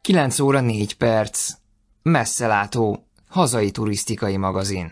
9 óra 4 perc. Messzelátó, hazai turisztikai magazin.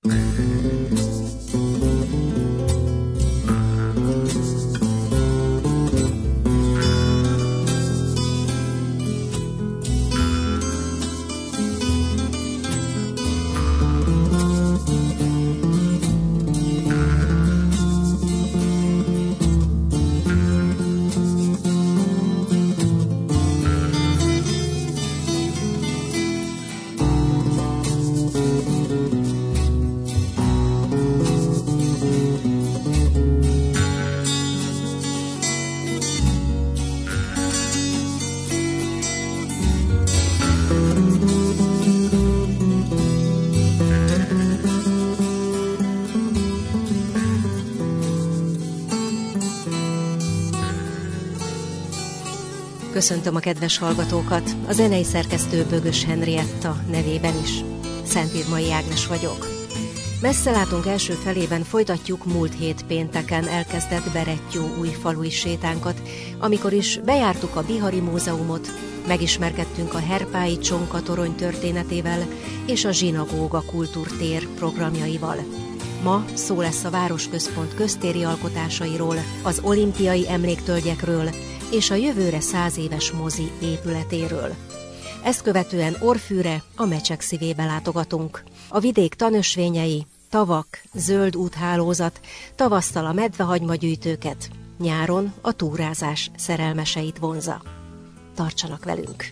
Köszöntöm a kedves hallgatókat, a zenei szerkesztő Bögös Henrietta nevében is. Szentírmai Ágnes vagyok. Messzelátunk első felében folytatjuk múlt hét pénteken elkezdett Berettyóújfalui sétánkat, amikor is bejártuk a Bihari Múzeumot, megismerkedtünk a Herpályi Csonka torony történetével és a Zsinagóga kultúrtér programjaival. Ma szó lesz a Városközpont köztéri alkotásairól, az olimpiai emléktölgyekről és a jövőre 100 éves mozi épületéről. Ezt követően Orfűre, a Mecsek szívébe látogatunk. A vidék tanösvényei, tavak, zöld úthálózat, tavasztal a medvehagymagyűjtőket, nyáron a túrázás szerelmeseit vonzza. Tartsanak velünk!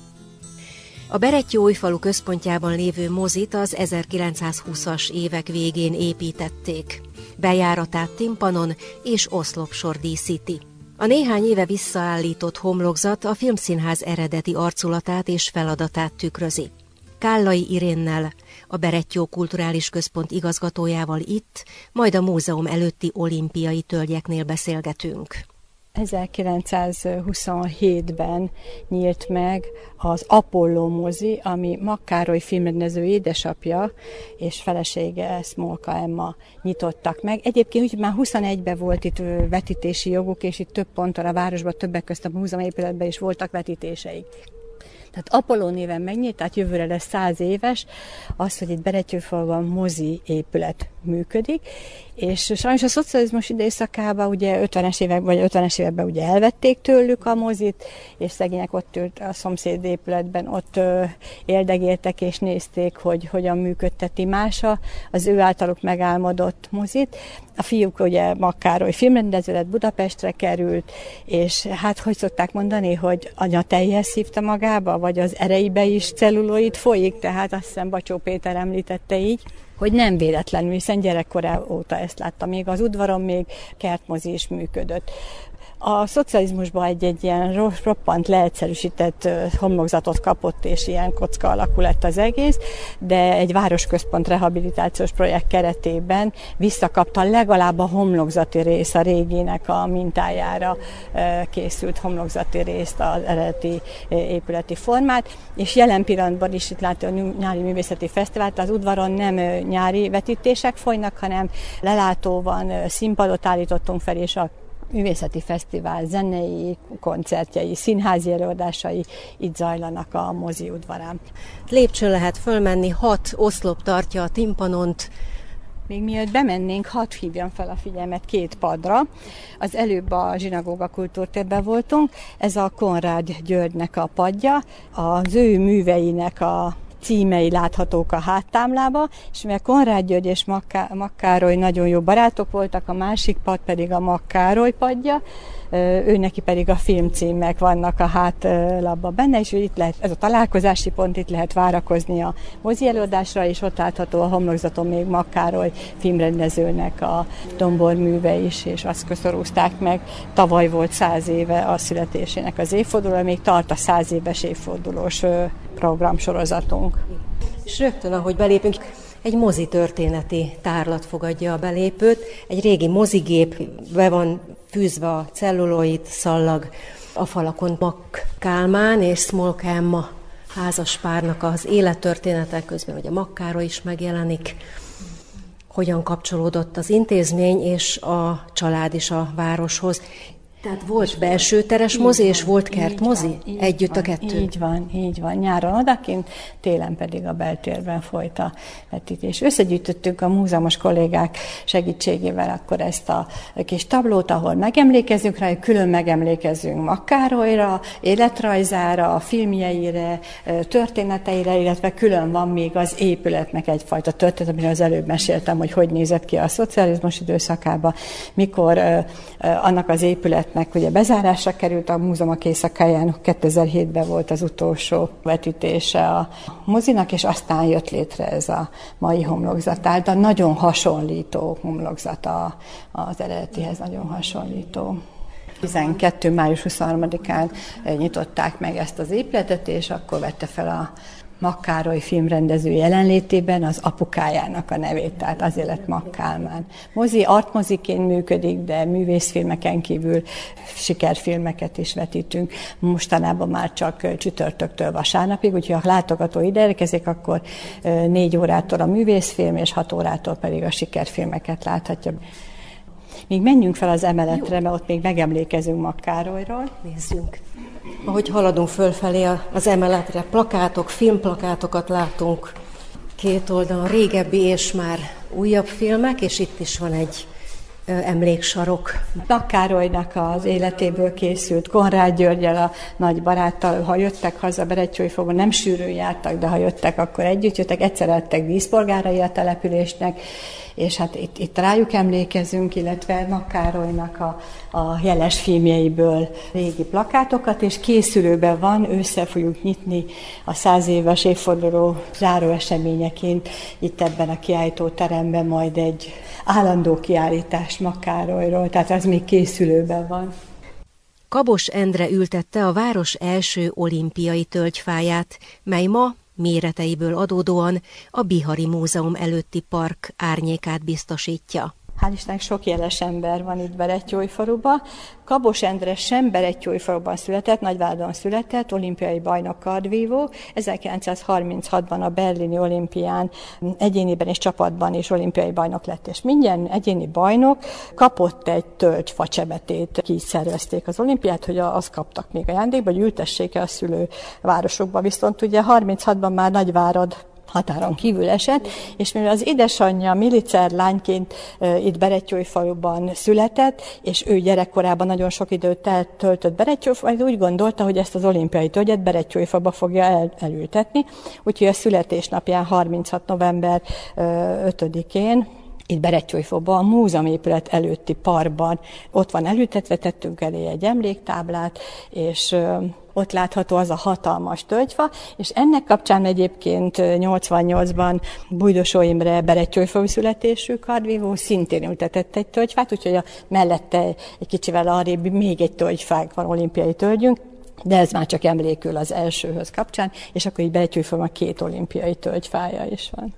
A Berettyóújfalu központjában lévő mozit az 1920-as évek végén építették. Bejáratát timpanon és oszlopsor díszíti. A néhány éve visszaállított homlokzat a Filmszínház eredeti arculatát és feladatát tükrözi. Kállai Irénnel, a Berettyó Kulturális Központ igazgatójával itt, majd a múzeum előtti olimpiai tölgyeknél beszélgetünk. 1927-ben nyílt meg az Apolló mozi, ami Makkároly filmrendező édesapja és felesége Smolka Emma nyitottak meg. Egyébként úgy már 21-ben volt itt vetítési joguk, és itt több ponton a városban, többek közt a múzeumépületben is voltak vetítéseik. Tehát Apolló néven megnyílt, tehát jövőre lesz 100 éves az, hogy itt Berettyóújfaluban mozi épület működik, és sajnos a szocializmus időszakában ugye 50-es években ugye elvették tőlük a mozit, és szegények ott ült a szomszéd épületben, ott éldegéltek és nézték, hogy hogyan működteti mása az ő általuk megálmodott mozit. A fiúk ugye Makkároly filmrendező lett, Budapestre került, és hát hogy szokták mondani, hogy anya teljes szívta magába, vagy az ereibe is celluloid folyik, tehát azt hiszem Bacsó Péter említette így, hogy nem véletlenül, hiszen gyerekkora óta ezt látta. Még az udvaron még kertmozi is működött. A szocializmusban egy ilyen roppant leegyszerűsített homlokzatot kapott, és ilyen kocka alakú lett az egész, de egy városközpont rehabilitációs projekt keretében visszakapta legalább a homlokzati rész, a réginek a mintájára készült homlokzati részt, az eredeti épületi formát, és jelen pillanatban is itt látja a nyári művészeti fesztivált, az udvaron nem nyári vetítések folynak, hanem lelátó van, színpadot állítottunk fel, és a művészeti fesztivál zenei koncertjei, színházi előadásai itt zajlanak a mozi udvarán. Lépcsőn lehet fölmenni, 6 oszlop tartja a timpanont. Még mielőtt bemennénk, hadd hívjam fel a figyelmet 2 padra. Az előbb a Zsinagóga kultúrtérben voltunk, ez a Konrád Györgynek a padja, az ő műveinek a címei láthatók a háttámlába, és mivel Konrád György és Makkároly nagyon jó barátok voltak, a másik pad pedig a Makkároly padja, őneki pedig a filmcímek vannak a hátlapban benne, és itt lehet, ez a találkozási pont, itt lehet várakozni a mozi előadásra, és ott látható a homlokzaton még Makkároly filmrendezőnek a domborműve is, és azt köszorúzták meg. Tavaly volt 100 éve a születésének az évfordulója, még tart a 100 éves évfordulós programsorozatunk. És rögtön, ahogy belépünk, egy mozi történeti tárlat fogadja a belépőt. Egy régi mozigép, be van fűzve a celluloid szallag, a falakon Mak Kálmán és Smolka Emma házaspárnak az élettörténete közben, hogy a Makkároly is megjelenik, hogyan kapcsolódott az intézmény és a család is a városhoz. Tehát volt belső teres mozi, és volt kertmozi? Együtt a kettő? Így van. Nyáron odakint, télen pedig a beltérben folyt a vetítés. Összegyűjtöttük a múzeumos kollégák segítségével akkor ezt a kis tablót, ahol megemlékezünk rá, külön megemlékezünk Makkárolyra, életrajzára, filmjeire, történeteire, illetve külön van még az épületnek egyfajta történet, amiről az előbb meséltem, hogy nézett ki a szocializmus időszakában, mikor annak az épületnek ugye bezárásra került a múzeumok éjszakáján, 2007-ben volt az utolsó vetítése a mozinak, és aztán jött létre ez a mai homlokzat. Tehát nagyon hasonlító homlokzata az eredetihez, nagyon hasonlító. 12. május 23-án nyitották meg ezt az épületet, és akkor vette fel a Makkároly filmrendező jelenlétében az apukájának a nevét, tehát azért lett Makkálmán. Mozi artmoziként működik, de művészfilmeken kívül sikerfilmeket is vetítünk. Mostanában már csak csütörtöktől vasárnapig, úgyhogy ha látogató ide érkezik, akkor 4 órától a művészfilm, és 6 órától pedig a sikerfilmeket láthatja. Még menjünk fel az emeletre, mert ott még megemlékezünk Makkárolyról. Nézzünk. Ahogy haladunk fölfelé az emeletre, plakátok, filmplakátokat látunk két oldalon, régebbi és már újabb filmek, és itt is van egy emléksarok. Makkárolynak az életéből készült Konrád Györggyel, a nagy baráttal, ha jöttek haza Berettyóújfaluban, nem sűrűn jártak, de ha jöttek, akkor együtt jöttek, egyszer lettek díszpolgárai a településnek, és hát itt rájuk emlékezünk, illetve Makkárolynak a jeles filmjeiből régi plakátokat, és készülőben van, ősszel fogjuk nyitni a 100 éves évforduló záróeseményeként itt ebben a kiállítóteremben majd egy állandó kiállítás Makkárolyról, tehát az még készülőben van. Kabos Endre ültette a város első olimpiai tölgyfáját, mely ma méreteiből adódóan a Bihari Múzeum előtti park árnyékát biztosítja. Hál' Istennek sok jeles ember van itt Berettyóújfaluban. Kabos Endre sem Berettyóújfaluban született, Nagyváradon született, olimpiai bajnok kardvívó. 1936-ban a berlini olimpián egyéniben és csapatban is olimpiai bajnok lett, és minden egyéni bajnok kapott egy tölgyfa csebetét, ki szervezték az olimpiát, hogy azt kaptak még ajándékba, hogy ültessék el a szülővárosokba. Viszont ugye 36-ban már Nagyvárad határon kívül esett, és mivel az édesanyja milicer lányként itt Berettyóújfaluban született, és ő gyerekkorában nagyon sok időt töltött Berettyóújfaluban, úgy gondolta, hogy ezt az olimpiai tölgyet Berettyóújfaluba fogja elültetni, úgyhogy a születésnapján 36. november 5-én itt Berettyóújfaluban, a múzeumépület előtti parkban ott van elültetve, tettünk elé egy emléktáblát, és ott látható az a hatalmas tölgyfa, és ennek kapcsán egyébként 88-ban Bújdosó Imre Berettyóújfalu születésű kardvívó szintén ültetett egy tölgyfát, úgyhogy mellette egy kicsivel arrébb még egy tölgyfánk van, olimpiai tölgyünk, de ez már csak emlékül az elsőhöz kapcsán, és akkor így Berettyóújfaluban 2 olimpiai tölgyfája is van.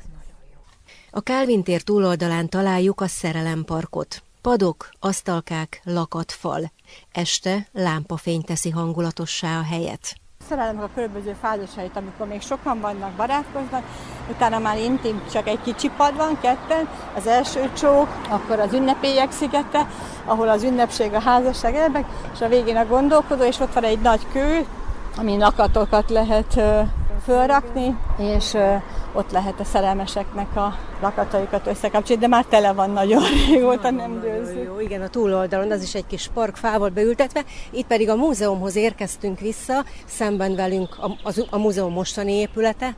A Kálvin tér túloldalán találjuk a Szerelemparkot. Padok, asztalkák, lakatfal. Este lámpafény teszi hangulatossá a helyet. Szerelemnek a különböző fázisait, amikor még sokan vannak, barátkoznak, utána már intim, csak egy kicsi pad van, ketten, az első csók, akkor az ünnepélyek szigete, ahol az ünnepség, a házasság elbek, és a végén a gondolkodó, és ott van egy nagy kő, amin lakatokat lehet fölrakni, és ott lehet a szerelmeseknek a lakataikat összekapcsolni, de már tele van nagyon régóta, nem győzzük. Jó, igen, a túloldalon az is egy kis park fával beültetve, itt pedig a múzeumhoz érkeztünk vissza, szemben velünk a múzeum mostani épülete.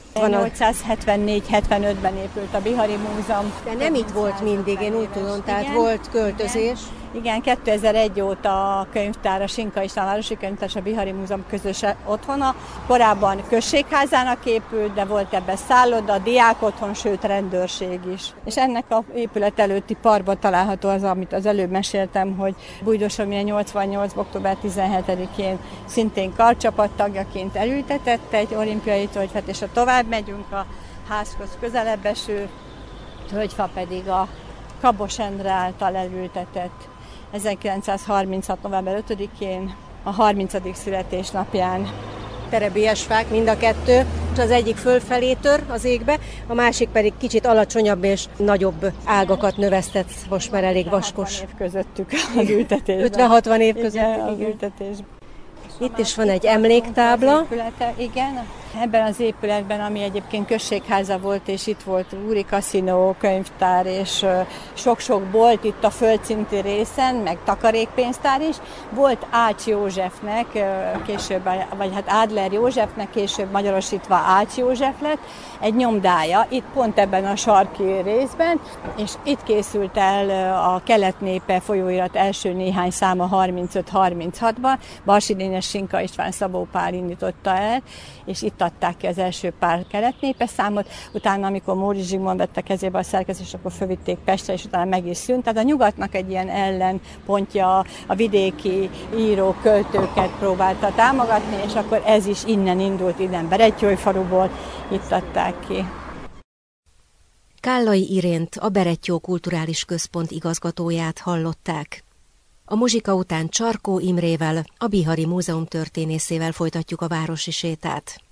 1874-75-ben épült a Bihari Múzeum. De nem itt volt mindig, én úgy tudom, tehát igen, volt költözés. Igen, 2001 óta a könyvtár, a Sinka István Városi Könyvtár és a Bihari Múzeum közös otthona. Korábban községházának épült, de volt ebben szálloda, diákotthon, sőt rendőrség is. És ennek a épület előtti parkban található az, amit az előbb meséltem, hogy Bújdosó Imre 88. október 17-én szintén karcsapat tagjaként elültetett egy olimpiai tölgyfát, és ha tovább megyünk a házhoz közelebb eső tölgyfa pedig a Kabos Endre által elültetett 1936. november 5-én, a 30. születésnapján. Terebélyes fák, mind a kettő. Az egyik fölfelé tör az égbe, a másik pedig kicsit alacsonyabb és nagyobb ágakat növesztett, most már elég vaskos. 50-60 év közöttük az ültetésben. 50-60 év között az ültetésben. Itt is van egy emléktábla. Igen, ebben az épületben, ami egyébként községháza volt, és itt volt úri kaszinó, könyvtár, és sok-sok bolt itt a földszinti részen, meg takarékpénztár is. Volt Ács Józsefnek, később, vagy hát Adler Józsefnek, később magyarosítva Ács József lett, egy nyomdája, itt pont ebben a sarki részben, és itt készült el a Kelet-népe folyóirat első néhány száma 35-36-ban, Barsidényes Sinka István Szabó Pál indította el, és itt adták ki az első pár Kelet-népe számot, utána, amikor Móricz Zsigmond vette kezébe a szerkesztést, akkor fölvitték Pestre, és utána meg is szűnt. Tehát a nyugatnak egy ilyen ellenpontja, a vidéki írók, költőket próbálta támogatni, és akkor ez is innen indult, innen Berettyói-faluból, itt adták ki. Kállai Irént, a Berettyó Kulturális Központ igazgatóját hallották. A muzsika után Csarkó Imrével, a Bihari Múzeum történészével folytatjuk a városi sétát.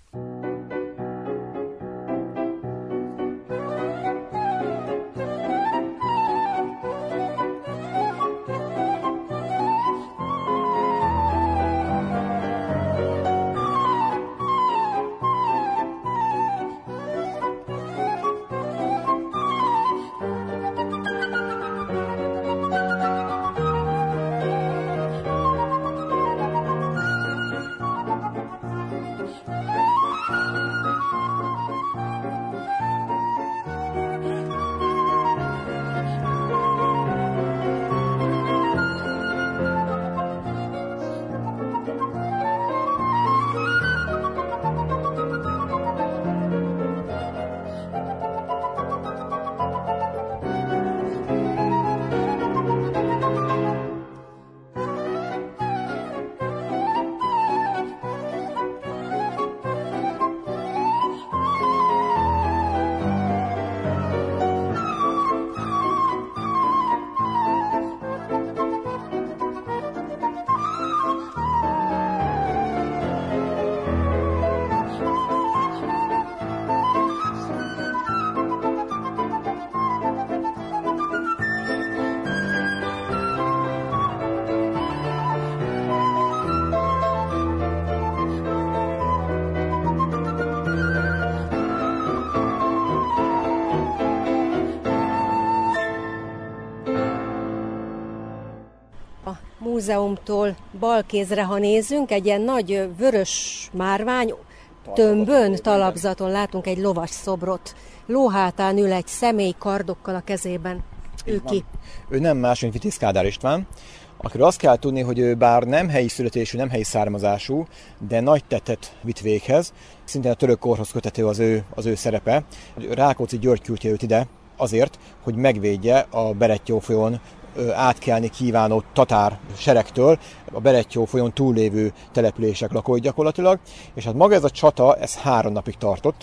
Múzeumtól bal kézre, ha nézünk, egy ilyen nagy vörös márvány tömbön, talapzaton látunk egy lovas szobrot. Lóhátán ül egy személy kardokkal a kezében. Ő ki? Ő nem más, mint Vitéz Kádár István, akiről azt kell tudni, hogy ő bár nem helyi születésű, nem helyi származású, de nagy tettet vitt véghez. Szintén a török korhoz köthető az ő szerepe. Rákóczi György küldte őt ide azért, hogy megvédje a Berettyó folyón átkelni kívánó tatár seregtől a Berettyó folyón túllévő települések lakói gyakorlatilag, és hát maga ez a csata, ez 3 napig tartott.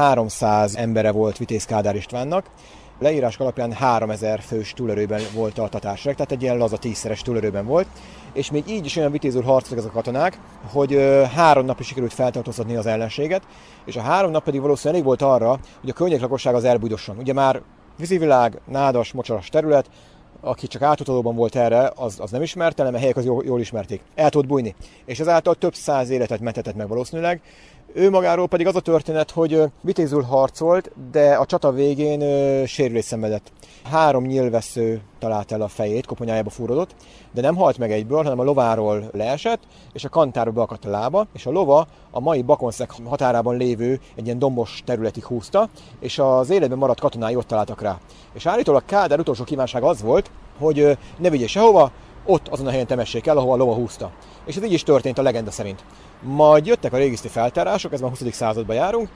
300 embere volt Vitéz Kádár Istvánnak, leírások alapján 3000 fős túlerőben volt a tatársereg, tehát egy ilyen laza 10-szeres túlerőben volt, és még így is olyan vitézül harcoltak ezek a katonák, hogy 3 napig sikerült feltartóztatni az ellenséget, és a 3 nap pedig valószínűleg elég volt arra, hogy a környék lakosság az elbújdosson. Ugye már vízivilág, nádas, mocsaras terület, aki csak átutalóban volt erre, az nem ismerte, hanem a helyek az jól ismerték. El tudott bújni. És ezáltal több 100 életet mentetett meg valószínűleg. Ő magáról pedig az a történet, hogy vitézül harcolt, de a csata végén sérülést szenvedett. 3 nyílvessző talált el a fejét, koponyájába fúródott, de nem halt meg egyből, hanem a lováról leesett, és a kantárba beakadt a lába, és a lova a mai Bakonszeg határában lévő egy ilyen dombos területig húzta, és az életben maradt katonái ott találtak rá. És állítólag Kádár utolsó kívánsága az volt, hogy ne vigyél sehova, ott azon a helyen temessék el, ahova a lova húzta. És ez így is történt a legenda szerint. Majd jöttek a régiszti feltárások, ez már a 20. században járunk,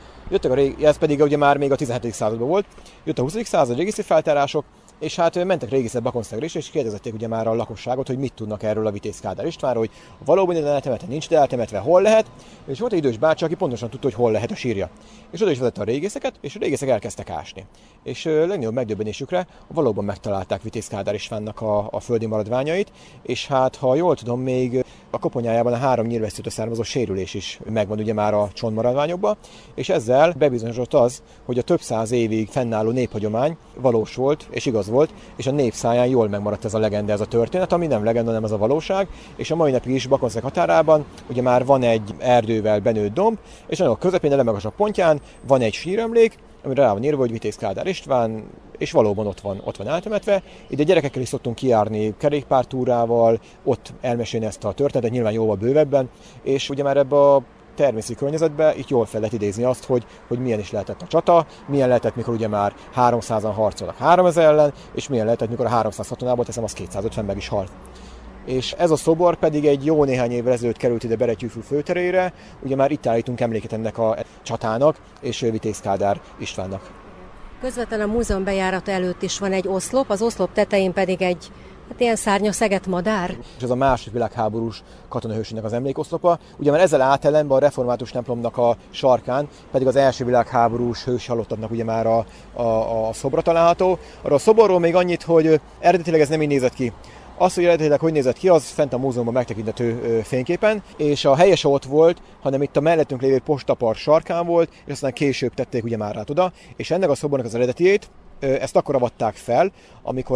ez pedig ugye már még a 17. században volt, jött a 20. század régiszti feltárások, és hát mentek régészet Bakonszegre is, és kérdezették ugye már a lakosságot, hogy mit tudnak erről a Vitéz Kádár Istvánról, hogy valóban ide eltemetve, nincs ide eltemetve, hol lehet, és volt egy idős bácsi, aki pontosan tudta, hogy hol lehet a sírja. És oda is vezette a régészeket, és a régészek elkezdtek ásni. És legnagyobb megdöbbenésükre valóban megtalálták Vitéz Kádár Istvánnak a földi maradványait, és hát ha jól tudom, még a koponyájában a 3 nyílvesszőtől származó sérülés is megvan ugye már a csontmaradványokban, és ezzel bebizonyosodott az, hogy a több száz évig fennálló néphagyomány valós volt és igaz volt, és a nép száján jól megmaradt ez a legenda, ez a történet, ami nem legenda, nem ez a valóság, és a mai napig is Bakonszeg határában ugye már van egy erdővel benőtt domb, és annak közepén, a legmagasabb pontján van egy síremlék, amire rá van írva, hogy Vitéz Kádár István, és valóban ott van eltemetve. Ide gyerekekkel is szoktunk kijárni kerékpártúrával, ott elmesélni ezt a történetet, nyilván jóval bővebben, és ugye már ebbe a természeti környezetben itt jól fel lehet idézni azt, hogy milyen is lehetett a csata, milyen lehetett, mikor ugye már 300-an harcolnak 3000 ellen, és milyen lehetett, mikor a 300 katonából teszem, az 250 meg is halt. És ez a szobor pedig egy jó néhány évvel ezelőtt került ide Berettyűfű főterére, ugye már itt állítunk emléket ennek a csatának és Vitéz Kádár Istvánnak. Közvetlenül a múzeum bejárata előtt is van egy oszlop, az oszlop tetején pedig egy ilyen szárnyaszeget madár. És ez a második világháborús katonahősünknek az emlékoszlopa. Ugye már ezzel átellenben a református templomnak a sarkán pedig az első világháborús hős halottaknak ugye már a szobra található. Arra a szoborról még annyit, hogy eredetileg ez nem így nézett ki. Az, hogy eredetileg hogy nézett ki, az fent a múzeumban megtekinthető fényképen, és a helye se ott volt, hanem itt a mellettünk lévő postapark sarkán volt, és aztán később tették ugye már át oda, és ennek a szobornak az eredetiét, ezt akkor avatták fel, amikor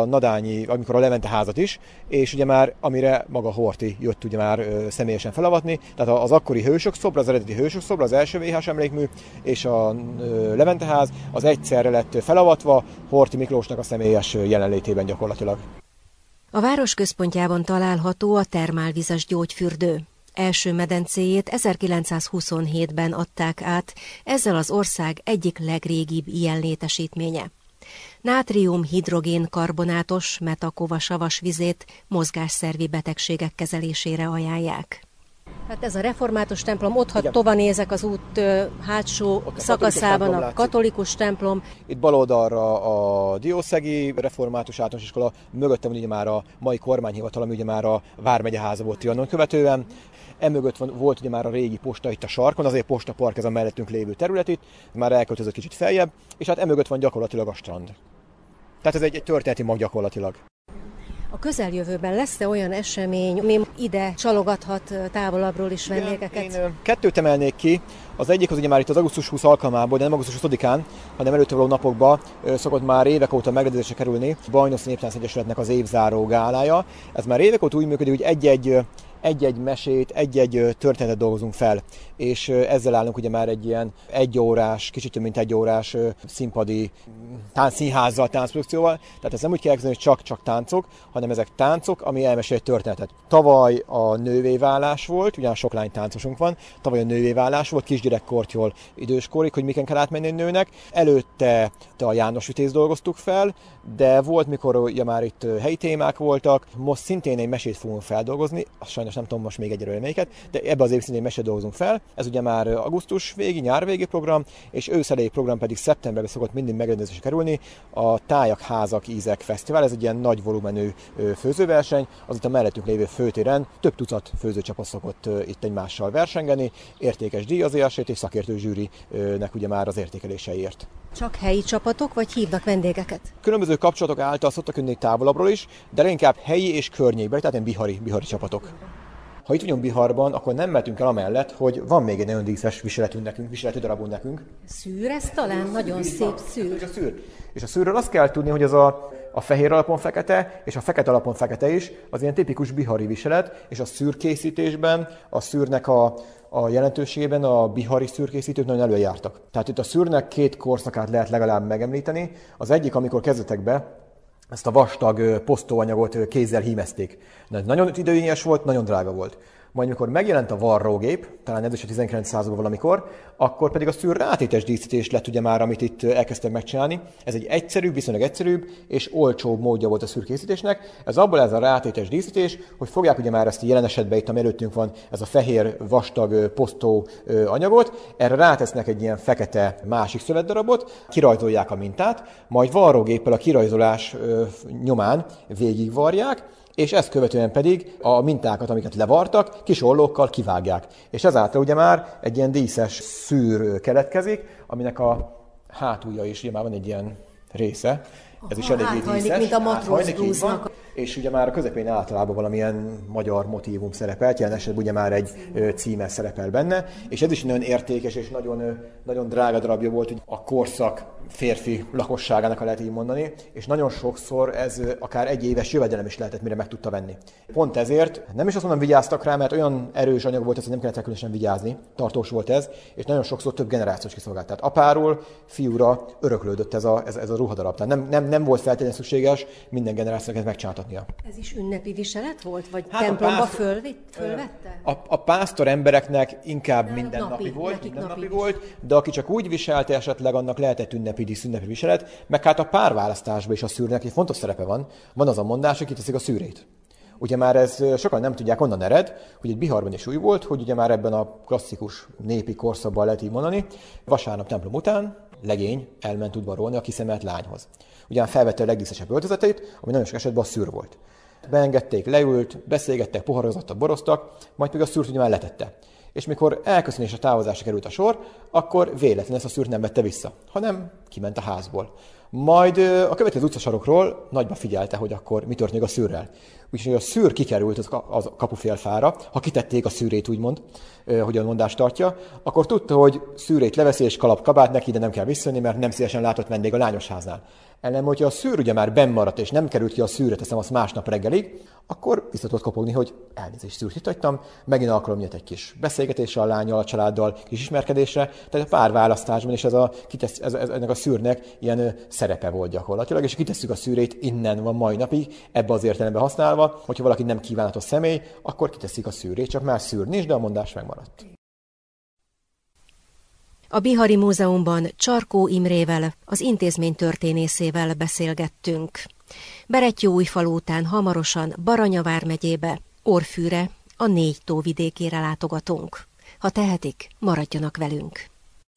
a Levente házat is, és ugye már amire maga Horthy jött ugye már személyesen felavatni, tehát az akkori hősök szobra, az eredeti hősök szobra, az első VHS emlékmű és a Levente ház az egyszerre lett felavatva Horthy Miklósnak a személyes jelenlétében gyakorlatilag. A város központjában található a termálvizes gyógyfürdő. Első medencéjét 1927-ben adták át, ezzel az ország egyik legrégibb ilyen létesítménye. Nátrium-hidrogén-karbonátos metakova-savas vizét mozgásszervi betegségek kezelésére ajánlják. Hát ez a református templom, ott ha tovanézek az út hátsó szakaszában a katolikus templom. Itt bal oldalra a Diószegi református általános iskola, mögöttem ugye már a mai kormányhivatal, ami ugye már a vármegyeháza volt Trianon követően. Emögött volt ugye már a régi posta itt a sarkon, azért postapark ez a mellettünk lévő terület itt, már elköltözött kicsit feljebb, és hát emögött van gyakorlatilag a strand. Tehát ez egy történeti mag gyakorlatilag. A közeljövőben lesz-e olyan esemény, ami ide csalogathat távolabbról is vendégeket? Én 2 emelnék ki. Az egyik az ugye már itt az augusztus 20 alkalmából, de nem augusztus 20-án, hanem előtte való napokban szokott már évek óta megrendezésre kerülni Bajnosz Néptánc Egyesületnek az évzáró gálája. Ez már évek óta úgy működik, hogy egy-egy mesét, egy-egy történetet dolgozunk fel, és ezzel állunk ugye már egy ilyen 1 órás, kicsit több mint 1 órás színpadi színházzal, táncprodukcióval. Tehát ez nem úgy kell elkezdeni, hogy csak táncok, hanem ezek táncok, ami elmesél egy történetet. Tavaly a nővéválás volt, ugyan sok lány táncosunk van, tavaly a nővéválás volt, kisgyerekkortól időskorig, hogy miken kell átmenni egy nőnek. Előtte a János Vitézt dolgoztuk fel, de volt, mikor ugye már itt helyi témák voltak. Most szintén egy mesét fogunk feldolgozni, sajnos nem tudom most még egyelőre melyiket, de ebbe az évben szintén mesét dolgozunk fel. Ez ugye már augusztus végi, nyár végi program, és őszelejé program pedig szeptemberben szokott mindig megrendezésre kerülni, a Tájak, Házak, Ízek Fesztivál. Ez egy ilyen nagy volumenű főzőverseny, az itt a mellettünk lévő főtéren több tucat főzőcsapat szokott itt egymással versengeni, értékes díjazásért és szakértő zsűrinek ugye már az értékeléseiért. Csak helyi csapatok, vagy hívnak vendégeket? Különböző kapcsolatok által szoktak jönni távolabbról is, de inkább helyi és környékbeli, tehát bihari csapatok. Ha itt vagyunk Biharban, akkor nem mehetünk el amellett, hogy van még egy nagyon díszes viseletünk nekünk, viseleti darabunk nekünk. Szűr ez talán? Nagyon szép szűr. És a szűrről azt kell tudni, hogy az a fehér alapon fekete, és a fekete alapon fekete is, az ilyen tipikus bihari viselet, és a szűrkészítésben, a szűrnek a jelentőségében a bihari szűrkészítők nagyon előjártak. Tehát itt a szűrnek 2 korszakát lehet legalább megemlíteni. Az egyik, amikor kezdetekben ezt a vastag posztóanyagot kézzel hímezték. Nagyon időigényes volt, nagyon drága volt. Majd mikor megjelent a varrógép, talán ez is a 19. században valamikor, akkor pedig a szűr rátétes díszítés lett ugye már, amit itt elkezdtek megcsinálni. Ez egy egyszerűbb, viszonylag egyszerűbb és olcsóbb módja volt a szűrkészítésnek. Ez abból ez a rátétes díszítés, hogy fogják ugye már ezt a jelen esetben itt, ami előttünk van, ez a fehér, vastag posztó anyagot, erre rátesznek egy ilyen fekete másik szövetdarabot, kirajzolják a mintát, majd varrógéppel a kirajzolás nyomán végigvarják, és ezt követően pedig a mintákat, amiket levartak, kis ollókkal kivágják. És ezáltal ugye már egy ilyen díszes szűr keletkezik, aminek a hátulja is, ugye már van egy ilyen része, Ez is eléggé díszes. Mint a matróz blúznak. És ugye már a közepén általában valamilyen magyar motívum szerepelt, jelen esetben ugye már egy címer szerepel benne, és ez is nagyon értékes és nagyon, nagyon drága darabja volt hogy a korszak férfi lakosságának, ha lehet így mondani, és nagyon sokszor ez akár egy éves jövedelem is lehetett, mire meg tudta venni. Pont ezért nem is azt mondom, vigyáztak rá, mert olyan erős anyag volt ez, hogy nem kellett különösen vigyázni, tartós volt ez, és nagyon sokszor több generációs kiszolgált. Tehát apáról fiúra öröklődött ez a ruhadarab. Tehát nem volt feltétlenül szükséges minden generációnak megcsináltatnia. Ez is ünnepi viselet volt, vagy templomba fölvette? A pásztor embereknek inkább mindennapi volt, de aki csak úgy viselte, esetleg annak lehetett ünnepi viselet, meg hát a párválasztásban is a szűrnek egy fontos szerepe van. Van az a mondás, hogy kiteszik a szűrét. Ugye már ez sokan nem tudják, onnan ered, hogy egy Biharban is új volt, hogy ugye már ebben a klasszikus népi korszakban lehet így mondani, vasárnap templom után legény elment udvarolni a kiszemelt lányhoz. Ugye felvette a legdíszesebb öltözeteit, ami nagyon sok esetben a szűr volt. Beengedték, leült, beszélgettek, poharozottak, boroztak, majd pedig a szűrt ugye már letette. És mikor elköszönés a távozásra került a sor, akkor véletlenül ezt a szűrt nem vette vissza, hanem kiment a házból. Majd a következő utcasarokról nagyba figyelte, hogy akkor mi történik a szűrrel. Úgyhogy a szűr kikerült az kapufélfára, ha kitették a szűrét úgymond, hogy a mondás tartja, akkor tudta, hogy szűrét leveszi és kalap kabát neki, de nem kell visszajönni, mert nem szívesen látott vendég a lányos háznál. Ellenben, hogyha a szűr ugye már benn maradt, és nem került ki a szűrre, teszem azt másnap reggelig, akkor vissza tudott kopogni, hogy elnézést, szűrt itt hagytam, megint alkalom nyílt egy kis beszélgetésre a lánnyal, a családdal, kis ismerkedésre, tehát a párválasztásban is ennek a szűrnek ilyen szerepe volt gyakorlatilag, és kitesszük a szűrét, innen van mai napig, ebbe az értelemben használva, hogyha valaki nem kívánatos személy, akkor kiteszik a szűrét, csak már szűr nincs, de a mondás megmaradt. A Bihari Múzeumban Csarkó Imrével, az intézmény történészével beszélgettünk. Berettyóújfalu után hamarosan Baranya vármegyébe, Orfűre, a 4 tó vidékére látogatunk. Ha tehetik, maradjanak velünk.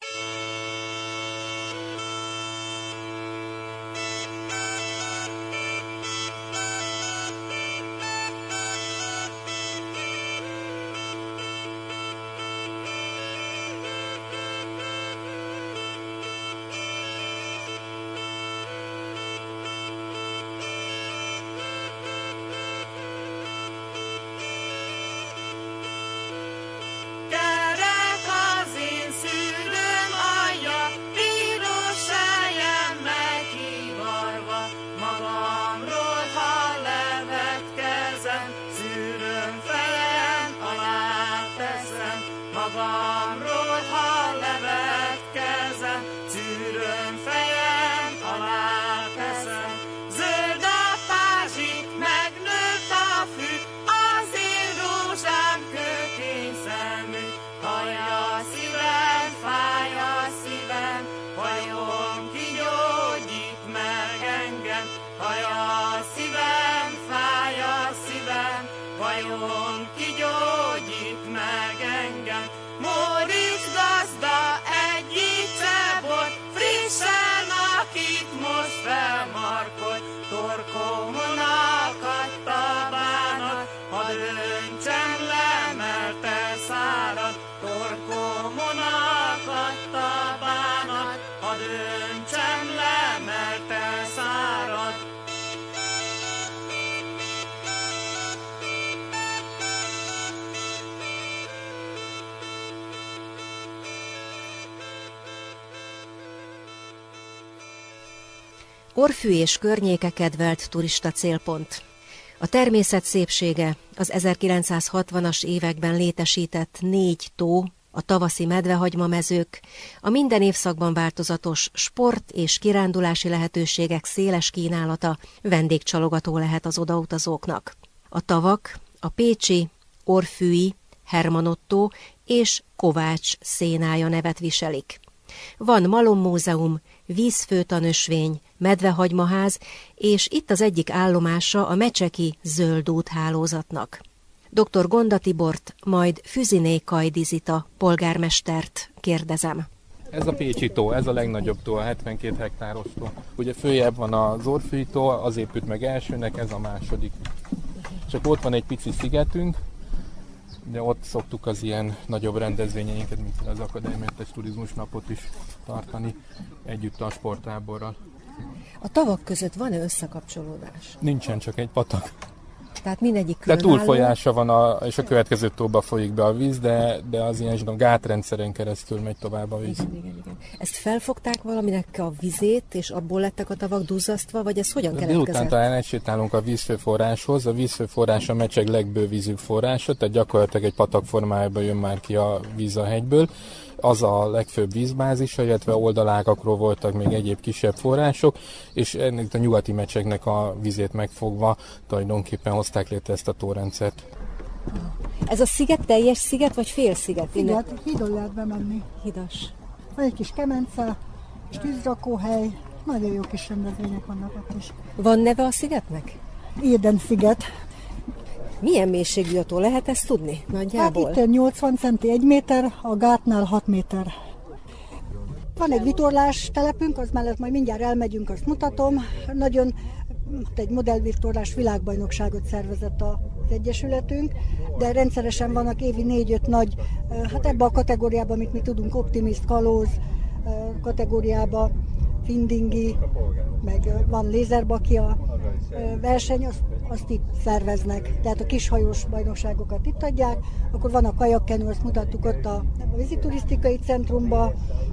Orfű és környéke kedvelt turista célpont. A természet szépsége, az 1960-as években létesített 4 tó, a tavaszi medvehagymamezők, a minden évszakban változatos sport és kirándulási lehetőségek széles kínálata vendégcsalogató lehet az odautazóknak. A tavak a pécsi, orfűi, Herman Ottó és Kovács szénája nevet viselik. Van malommúzeum, vízfőtanösvény, medvehagymaház, és itt az egyik állomása a mecseki zöld úthálózatnak. Dr. Gonda Tibort, majd Füziné Kajdizita polgármestert kérdezem. Ez a pécsi tó, ez a legnagyobb tó, a 72 hektáros tó. Ugye följebb van az orfűi tó, az épült meg elsőnek, ez a második. Csak ott van egy pici szigetünk, de ott szoktuk az ilyen nagyobb rendezvényeinket, mint az akadálymentes turizmus napot is tartani együtt a sporttáborral. A tavak között van-e összekapcsolódás? Nincsen, csak egy patak. Tehát mindegyik De különálló. túlfolyása van, és a következő tóba folyik be a víz, de az ilyen gátrendszeren keresztül megy tovább a víz. Igen. Ezt felfogták valaminek a vizét, és abból lettek a tavak duzzasztva, vagy ez hogyan keletkezett? Délután talán elsétálunk a vízfőforráshoz. A vízfőforrás a Mecseg legbővízűbb forrása, tehát gyakorlatilag egy patak formájában jön már ki a víz a hegyből. Az a legfőbb vízbázisa, illetve oldalágakról voltak még egyéb kisebb források, és ennek a nyugati Mecsegnek a vizét megfogva tulajdonképpen hozták létre ezt a tórendszert. Ez a sziget teljes sziget, vagy félsziget? Sziget, hídon lehet bemenni. Hidas. Van egy kis kemence, és tűzrakóhely, nagyon jó kis rendezvények vannak ott is. Van neve a szigetnek? Éden sziget. Milyen mélységű a tó? Lehet ezt tudni nagyjából? Hát itt 80 centi 1 méter, a gátnál 6 méter. Van egy vitorlás telepünk, az mellett majd mindjárt elmegyünk, azt mutatom. Nagyon egy modellvitorlás világbajnokságot szervezett az egyesületünk, de rendszeresen vannak évi 4-5 nagy, hát ebbe a kategóriába, amit mi tudunk, optimist, kalóz kategóriába, findingi, meg van lézerbakia verseny, azt itt szerveznek. Tehát a kishajós bajnokságokat itt adják, akkor van a kajakkenő, azt mutattuk ott a víziturisztikai centrumban,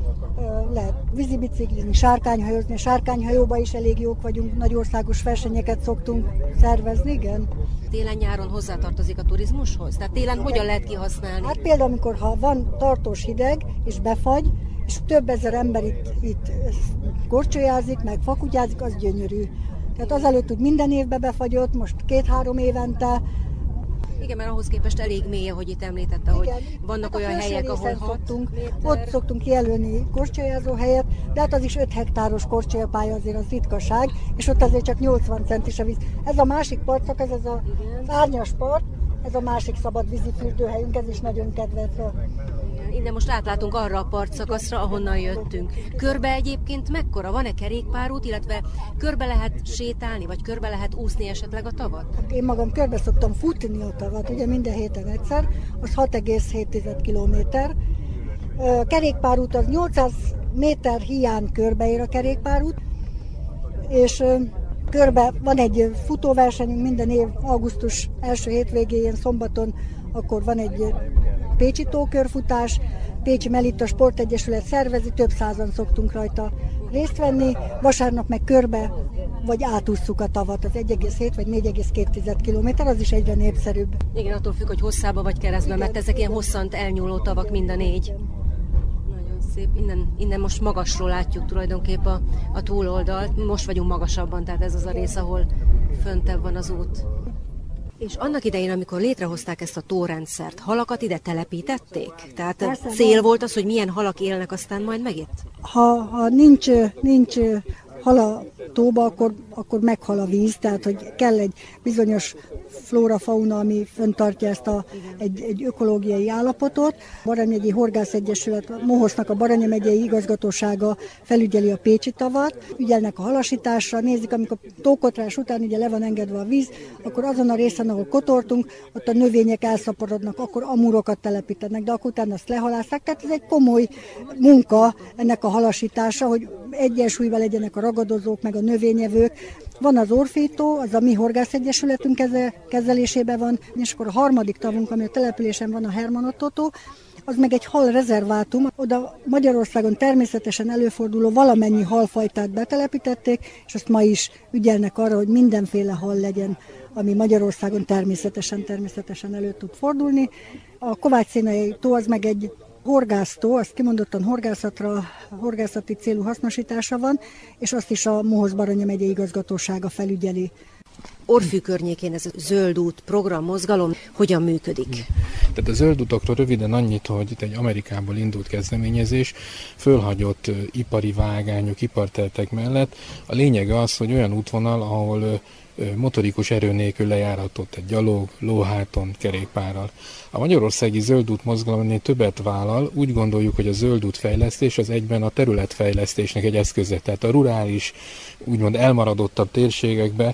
lehet vízibiciklizni, sárkányhajózni, a sárkányhajóban is elég jók vagyunk, nagy országos versenyeket szoktunk szervezni, igen. Télen-nyáron hozzátartozik a turizmushoz? Tehát télen hogyan lehet kihasználni? Hát például, amikor ha van tartós hideg, és befagy, és több ezer ember itt korcsolyázik, meg fakutyázik, az gyönyörű. Tehát azelőtt, hogy minden évben befagyott, most 2-3 évente. Igen, mert ahhoz képest elég mély, ahogy itt említette, hogy vannak olyan helyek, ahol 6 méter. Ott szoktunk kijelölni korcsolyázó helyet, de hát az is 5 hektáros korcsolyapálya, azért az ritkaság, és ott azért csak 80 centis a víz. Ez a másik partszak, ez az árnyas part, ez a másik szabad vízi fürdőhelyünk, ez is nagyon kedves. Innen most átlátunk arra a partszakaszra, ahonnan jöttünk. Körbe egyébként mekkora? Van-e kerékpárút, illetve körbe lehet sétálni, vagy körbe lehet úszni esetleg a tavat? Én magam körbe szoktam futni a tavat, ugye minden héten egyszer, az 6,7 kilométer. Kerékpárút az 800 méter híján körbeér a kerékpárút, és körbe van egy futóversenyünk minden év, augusztus első hétvégén, szombaton, akkor van egy pécsi tókörfutás, Pécsi Melitta Sportegyesület szervezi, több százan szoktunk rajta részt venni, vasárnap meg körbe vagy átússzuk a tavat, az 1,7 vagy 4,2 kilométer, az is egyre népszerűbb. Igen, attól függ, hogy hosszába vagy keresztbe, mert ezek ilyen hosszant elnyúló tavak mind a 4. Nagyon szép. Innen most magasról látjuk tulajdonképp a túloldalt. Most vagyunk magasabban, tehát ez az a rész, ahol föntebb van az út. És annak idején, amikor létrehozták ezt a tórendszert, halakat ide telepítették? Tehát persze, cél volt az, hogy milyen halak élnek aztán majd meg itt? Ha nincs hal a tóba, akkor meghal a víz, tehát hogy kell egy bizonyos flóra-fauna, ami fenntartja ezt egy ökológiai állapotot. Baranya megyei Horgászegyesület, Mohosznak a Baranya megyei igazgatósága felügyeli a Pécsi tavat, ügyelnek a halasításra, nézik, amikor tókotrás után ugye le van engedve a víz, akkor azon a részen, ahol kotortunk, ott a növények elszaporodnak, akkor amurokat telepítenek, de akkor utána azt lehalásszák, tehát ez egy komoly munka ennek a halasítása, hogy egyensúlyban legyenek a ragadozók, meg a növényevők. Van az orfító, az a mi Horgászegyesületünk kezelésében van, és akkor a harmadik tavunk, ami a településen van, a Hermanotto-tó, az meg egy hal rezervátum. Oda Magyarországon természetesen előforduló valamennyi halfajtát betelepítették, és azt ma is ügyelnek arra, hogy mindenféle hal legyen, ami Magyarországon természetesen elő tud fordulni. A Kovács-Szénai tó az meg egy horgásztó, az kimondottan horgászati célú hasznosítása van, és azt is a Mohosz-Baranya megyei igazgatósága felügyeli. Orfű környékén ez a zöld út program, mozgalom hogyan működik? Tehát a zöld utakról röviden annyit, hogy itt egy Amerikából indult kezdeményezés, fölhagyott ipari vágányok, ipartertek mellett. A lényeg az, hogy olyan útvonal, ahol motorikus erő nélkül lejárható, tehát gyalog, lóháton, kerékpárral. A magyarországi zöldút mozgalomnél többet vállal, úgy gondoljuk, hogy a zöldút fejlesztés az egyben a területfejlesztésnek egy eszköze, tehát a rurális, úgymond elmaradottabb térségekbe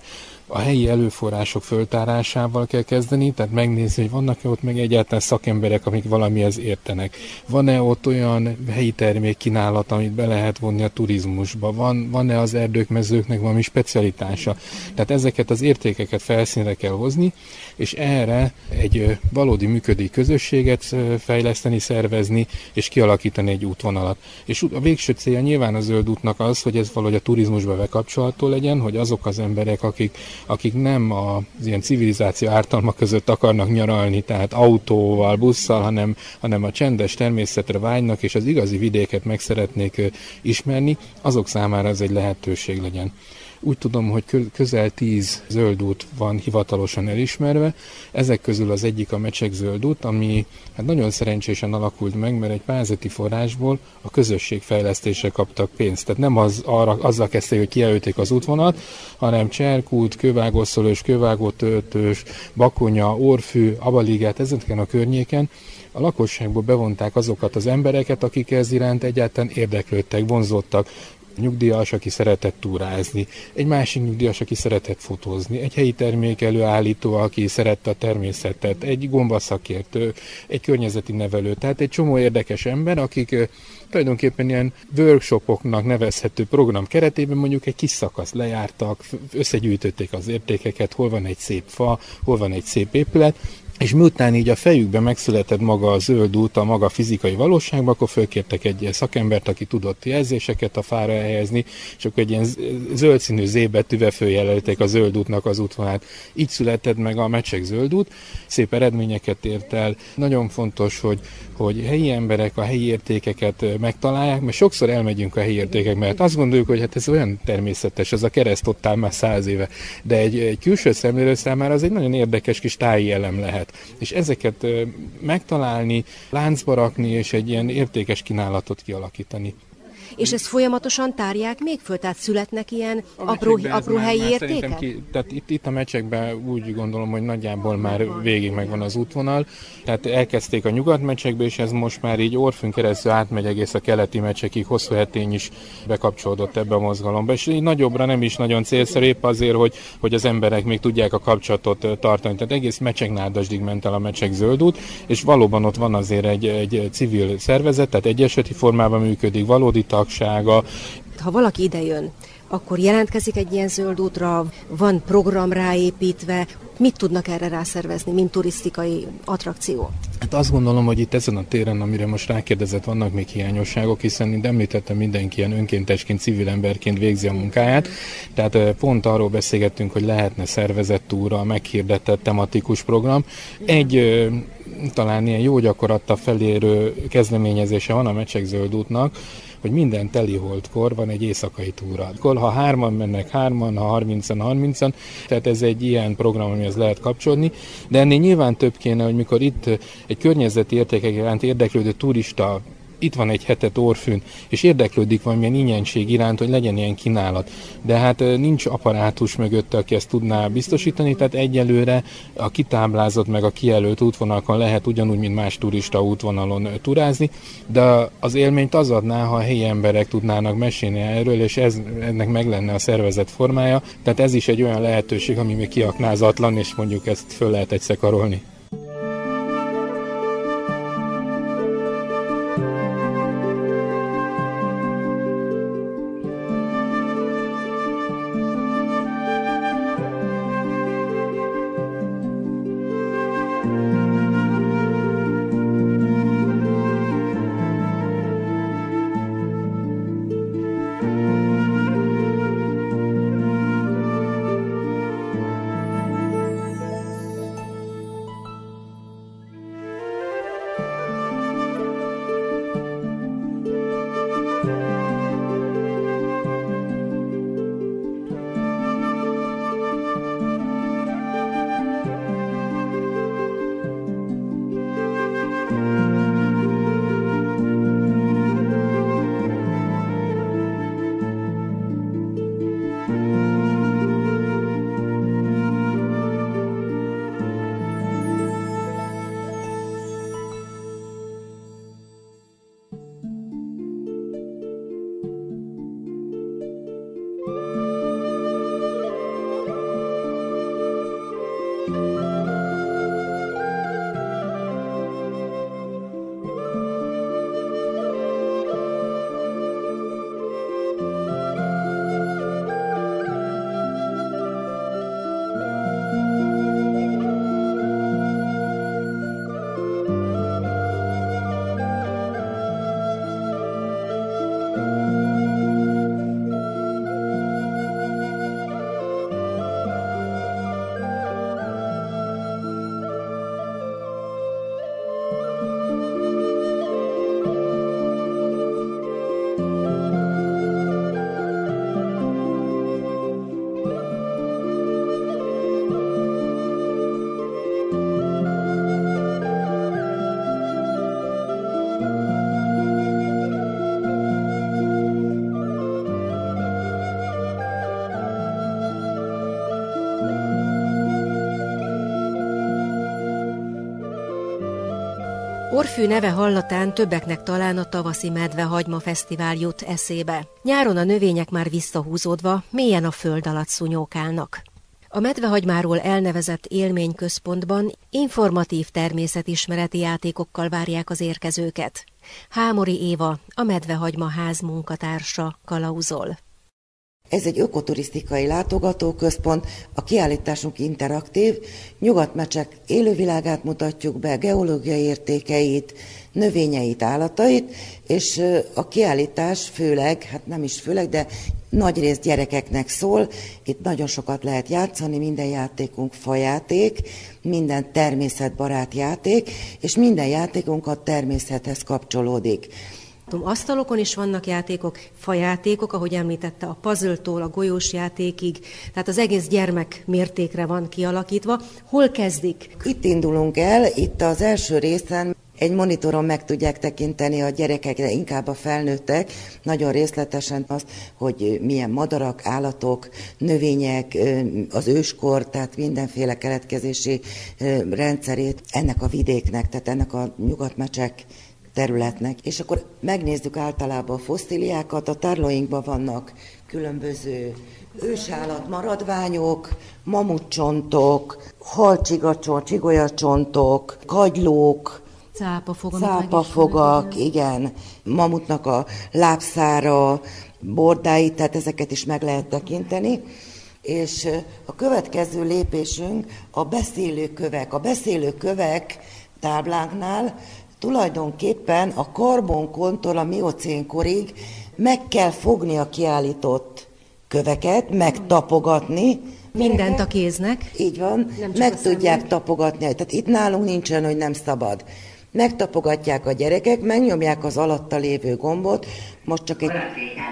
a helyi előforrások föltárásával kell kezdeni, tehát megnézni, hogy vannak-e ott meg egyáltalán szakemberek, amik valamihez értenek. Van-e ott olyan helyi termékkínálat, amit be lehet vonni a turizmusba? Van-e az erdők, mezőknek valami specialitása? Tehát ezeket az értékeket felszínre kell hozni, és erre egy valódi működő közösséget fejleszteni, szervezni, és kialakítani egy útvonalat. És a végső célja nyilván a zöld útnak az, hogy ez valahogy a turizmusba bekapcsolható legyen, hogy azok az emberek, akik nem az ilyen civilizáció ártalma között akarnak nyaralni, tehát autóval, busszal, hanem a csendes természetre vágynak, és az igazi vidéket meg szeretnék ismerni, azok számára ez egy lehetőség legyen. Úgy tudom, hogy közel 10 zöld út van hivatalosan elismerve, ezek közül az egyik a Mecsek zöld út, ami hát nagyon szerencsésen alakult meg, mert egy pályázati forrásból a közösségfejlesztésre kaptak pénzt. Tehát nem azzal kezdték, hogy kijelölték az útvonalat, hanem Cserkút, Kővágószolős, Kővágótöltős, Bakonya, Orfű, Abaligát, ezeken a környéken a lakosságból bevonták azokat az embereket, akik ez iránt egyáltalán érdeklődtek, vonzódtak. Nyugdíjas, aki szeretett túrázni, egy másik nyugdíjas, aki szeretett fotózni, egy helyi termék előállító, aki szerette a természetet, egy gombaszakértő, egy környezeti nevelő, tehát egy csomó érdekes ember, akik tulajdonképpen ilyen workshopoknak nevezhető program keretében mondjuk egy kis szakaszt lejártak, összegyűjtötték az értékeket, hol van egy szép fa, hol van egy szép épület, és miután így a fejükben megszületett maga a zöld út, a maga fizikai valóságban, akkor fölkértek egy szakembert, aki tudott jelzéseket a fára helyezni, és akkor egy ilyen zöld színű Z-betűvel följelölték a zöld útnak az útvonalát. Így született meg a Mecsek zöld út, szép eredményeket ért el. Nagyon fontos, hogy helyi emberek a helyi értékeket megtalálják, mert sokszor elmegyünk a helyi értékek mellett. Azt gondoljuk, hogy hát ez olyan természetes, ez a kereszt ott áll már 100 éve, de egy külső szemlélő számára az egy nagyon érdekes kis táji elem lehet. És ezeket megtalálni, láncba rakni, és egy ilyen értékes kínálatot kialakítani. És ezt folyamatosan tárják még föl? Tehát születnek ilyen apró helyi értékek? Tehát itt a Mecsekben úgy gondolom, hogy nagyjából már végig megvan az útvonal. Tehát elkezdték a Nyugat-Mecsekbe, és ez most már így Orfűn keresztül átmegy egész a keleti Mecsekig, Hosszúhetény is bekapcsolódott ebbe a mozgalomba. És így nagyobbra nem is nagyon célszerű, épp azért, hogy az emberek még tudják a kapcsolatot tartani. Tehát egész Mecsek-Nádasdig ment el a Mecsek zöld út, és valóban ott van azért egy civil szervezet, tehát egyesületi formában működik, valódi tagsága. Ha valaki idejön, akkor jelentkezik egy ilyen zöld útra, van program ráépítve, mit tudnak erre rászervezni, mint turisztikai attrakció? Hát azt gondolom, hogy itt ezen a téren, amire most rákérdezett, vannak még hiányosságok, hiszen mint említettem, mindenki ilyen önkéntesként, civil emberként végzi a munkáját. Tehát pont arról beszélgettünk, hogy lehetne szervezett túra, meghirdetett tematikus program. Egy talán ilyen jó gyakorlatta felérő kezdeményezése van a Mecsek zöld útnak, hogy minden teliholdkor van egy éjszakai túra. Ha 3-an mennek 3-an, ha 30-an, tehát ez egy ilyen program, amihez lehet kapcsolódni, de ennél nyilván több kéne, hogy mikor itt egy környezeti értékek iránt érdeklődő turista itt van egy hetet Orfűn, és érdeklődik valamilyen ingyentség iránt, hogy legyen ilyen kínálat. De hát nincs apparátus mögötte, aki ezt tudná biztosítani, tehát egyelőre a kitáblázott meg a kijelölt útvonalakon lehet ugyanúgy, mint más turista útvonalon turázni, de az élményt az adná, ha a helyi emberek tudnának mesélni erről, és ennek meg lenne a szervezet formája. Tehát ez is egy olyan lehetőség, ami még kiaknázatlan, és mondjuk ezt föl lehet egyszer karolni. Orfű neve hallatán többeknek talán a tavaszi Medvehagyma Fesztivál jut eszébe. Nyáron a növények már visszahúzódva mélyen a föld alatt szúnyókálnak. A medvehagymáról elnevezett élményközpontban informatív természetismereti játékokkal várják az érkezőket. Hámori Éva, a Medvehagyma ház munkatársa kalauzol. Ez egy ökoturisztikai látogatóközpont, a kiállításunk interaktív, Nyugatmecsek élővilágát mutatjuk be, geológiai értékeit, növényeit, állatait, és a kiállítás főleg, hát nem is főleg, de nagyrészt gyerekeknek szól. Itt nagyon sokat lehet játszani, minden játékunk fajáték, minden természetbarát játék, és minden játékunk a természethez kapcsolódik. Asztalokon is vannak játékok, fajátékok, ahogy említette, a puzzle-tól a golyós játékig, tehát az egész gyermek mértékre van kialakítva. Hol kezdik? Itt indulunk el, itt az első részen egy monitoron meg tudják tekinteni a gyerekekre, inkább a felnőttek, nagyon részletesen azt, hogy milyen madarak, állatok, növények, az őskor, tehát mindenféle keletkezési rendszerét ennek a vidéknek, tehát ennek a Nyugatmecsek területnek. És akkor megnézzük általában a fosszíliákat, a tárlóinkban vannak különböző ősállat maradványok, mamutcsontok, halcsigacsont, csigolyacsontok, kagylók, cápafogak, igen, mamutnak a lábszára, bordái, tehát ezeket is meg lehet tekinteni. És a következő lépésünk a beszélőkövek. A beszélőkövek táblánknál tulajdonképpen a karbonkontól a miocénkorig meg kell fogni a kiállított köveket, megtapogatni. Mindent a kéznek. Így van, meg tudják tapogatni. Tehát itt nálunk nincsen, hogy nem szabad. Megtapogatják a gyerekek, megnyomják az alatta lévő gombot. Most csak egy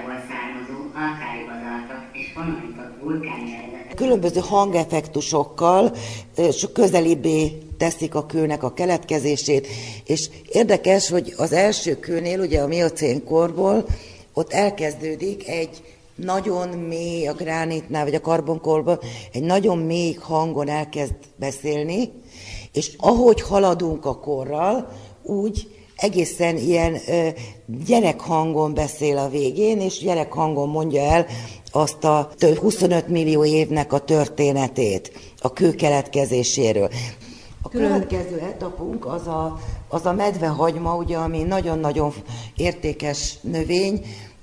különböző hangeffektusokkal közelébbé teszik a kőnek a keletkezését, és érdekes, hogy az első kőnél, ugye a miocén korból, ott elkezdődik egy nagyon mély, a gránitnál, vagy a karbonkorból, egy nagyon mély hangon elkezd beszélni, és ahogy haladunk a korral, úgy egészen ilyen gyerekhangon beszél a végén, és gyerekhangon mondja el azt a 25 millió évnek a történetét, a kő keletkezéséről. A következő etapunk az a medvehagyma, ugye, ami nagyon-nagyon értékes növény,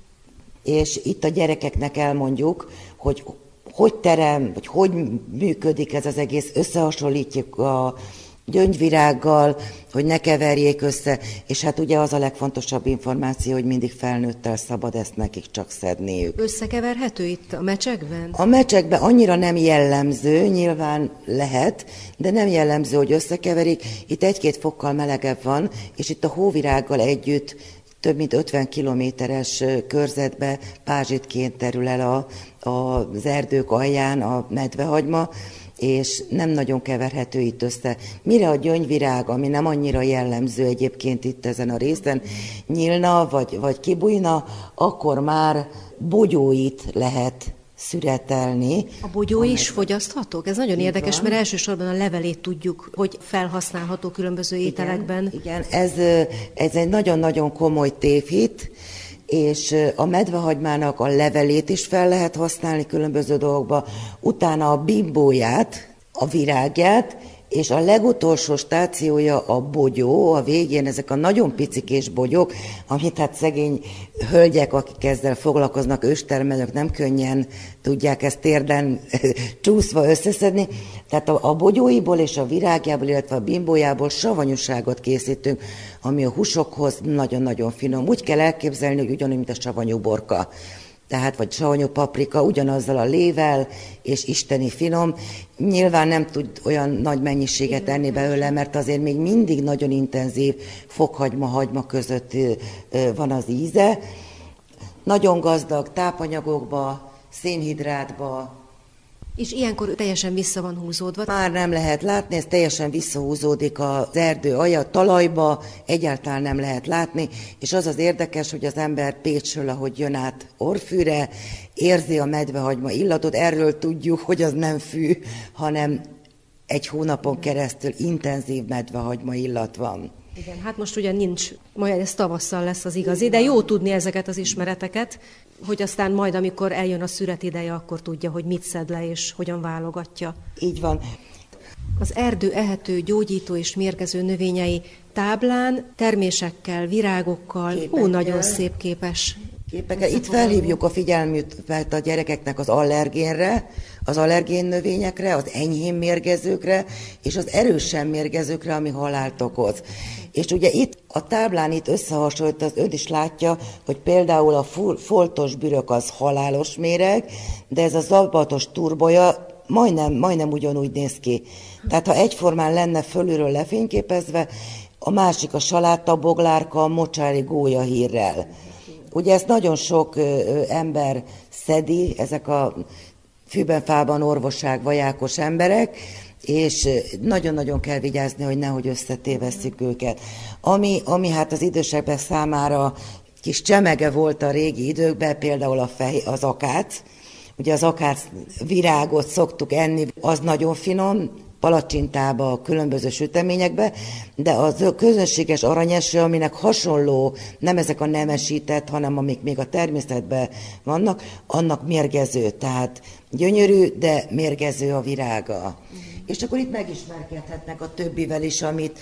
és itt a gyerekeknek elmondjuk, hogy terem, vagy hogy működik ez az egész, összehasonlítjuk a gyöngyvirággal, hogy ne keverjék össze, és hát ugye az a legfontosabb információ, hogy mindig felnőttel szabad ezt nekik csak szedniük. Összekeverhető itt a mecsekben? A mecsekben annyira nem jellemző, nyilván lehet, de nem jellemző, hogy összekeverik. Itt 1-2 fokkal melegebb van, és itt a hóvirággal együtt több mint 50 kilométeres körzetbe pázsitként terül el az erdők alján a medvehagyma, és nem nagyon keverhető itt össze. Mire a gyöngyvirág, ami nem annyira jellemző egyébként itt ezen a részen, nyílna, vagy kibújna, akkor már bogyóit lehet szüretelni. A bogyó is fogyaszthatók? Ez nagyon érdekes, mert elsősorban a levelét tudjuk, hogy felhasználható különböző ételekben. Igen, ez egy nagyon-nagyon komoly tévhit, és a medvehagymának a levelét is fel lehet használni különböző dolgokba, utána a bimbóját, a virágját, és a legutolsó stációja a bogyó, a végén ezek a nagyon picikés bogyók, amit hát szegény hölgyek, akik ezzel foglalkoznak, őstermelők nem könnyen tudják ezt térden csúszva összeszedni. Tehát a bogyóiból és a virágjából, illetve a bimbójából savanyúságot készítünk, ami a húsokhoz nagyon-nagyon finom. Úgy kell elképzelni, hogy ugyanúgy, mint a savanyú borka. Tehát vagy savanyú paprika, ugyanazzal a lével, és isteni finom. Nyilván nem tud olyan nagy mennyiséget enni belőle, mert azért még mindig nagyon intenzív fokhagyma-hagyma között van az íze. Nagyon gazdag tápanyagokba, szénhidrátba. És ilyenkor teljesen vissza van húzódva. Már nem lehet látni, ez teljesen visszahúzódik az erdő alja, talajba, egyáltalán nem lehet látni, és az az érdekes, hogy az ember Pécsről, ahogy jön át Orfűre, érzi a medvehagyma illatot, erről tudjuk, hogy az nem fű, hanem egy hónapon keresztül intenzív medvehagyma illat van. Igen, hát most ugye nincs, majd ez tavasszal lesz az igazi, de jó tudni ezeket az ismereteket, hogy aztán majd, amikor eljön a szüret ideje, akkor tudja, hogy mit szed le és hogyan válogatja. Így van. Az erdő ehető, gyógyító és mérgező növényei táblán, termésekkel, virágokkal, nagyon szép képes. Képekkel. Itt felhívjuk a figyelmüket a gyerekeknek az allergénre, az allergén növényekre, az enyhén mérgezőkre, és az erősen mérgezőkre, ami halált okoz. És ugye itt a táblán itt összehasonlít, az ön is látja, hogy például a foltos bürök az halálos méreg, de ez a zabatos turbolya majdnem ugyanúgy néz ki. Tehát ha egyformán lenne fölülről lefényképezve, a másik a salátaboglárka, a mocsári gólyahírrel. Ugye ezt nagyon sok ember szedi, ezek a fűben-fában orvosság vajákos emberek, és nagyon-nagyon kell vigyázni, hogy nehogy összetévesszük őket. Ami hát az idősebbek számára kis csemege volt a régi időkben, például az akác. Ugye az akác virágot szoktuk enni, az nagyon finom, palacsintába, különböző süteményekbe, de az közönséges aranyeső, aminek hasonló, nem ezek a nemesített, hanem amik még a természetben vannak, annak mérgező, tehát gyönyörű, de mérgező a virága. És akkor itt megismerkedhetnek a többivel is,